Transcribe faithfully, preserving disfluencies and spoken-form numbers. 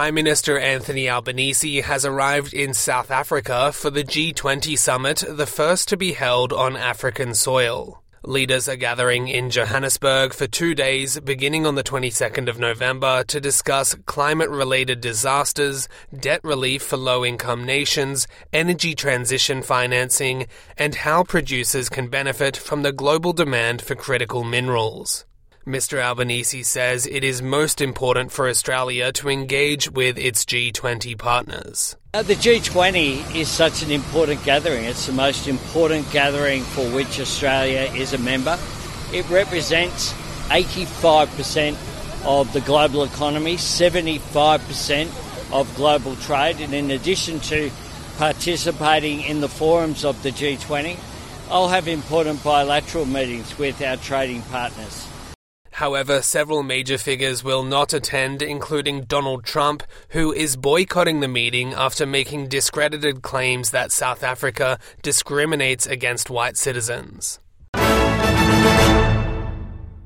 Prime Minister Anthony Albanese has arrived in South Africa for the G twenty summit, the first to be held on African soil. Leaders are gathering in Johannesburg for two days, beginning on the twenty-second of November, to discuss climate-related disasters, debt relief for low-income nations, energy transition financing, and how producers can benefit from the global demand for critical minerals. Mister Albanese says it is most important for Australia to engage with its G twenty partners. Uh, the G twenty is such an important gathering. It's the most important gathering for which Australia is a member. It represents eighty-five percent of the global economy, seventy-five percent of global trade, and in addition to participating in the forums of the G twenty, I'll have important bilateral meetings with our trading partners. However, several major figures will not attend, including Donald Trump, who is boycotting the meeting after making discredited claims that South Africa discriminates against white citizens.